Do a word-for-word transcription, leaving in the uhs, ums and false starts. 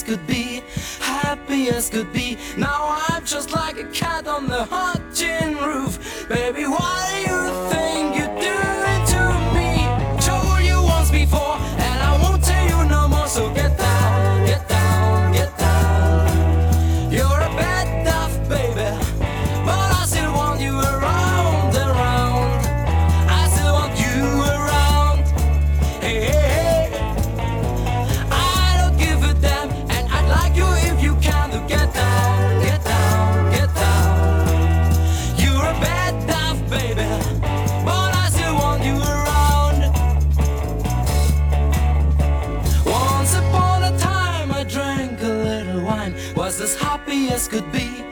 as could be, happy as could be. Now I'm just like a cat on the hot tin roof. Baby, what do you think you're doing to me? Told you once before, and I won't tell you no more. So get down, get down, get down. You're a bad duff, baby, but I still want you around, around. I still want you around. Hey, hey, hey. I don't give a damn, and I'd like you if you can to get down, get down, get down. You're a bad duff, baby, but I still want you around. Once upon a time I drank a little wine, was as happy as could be.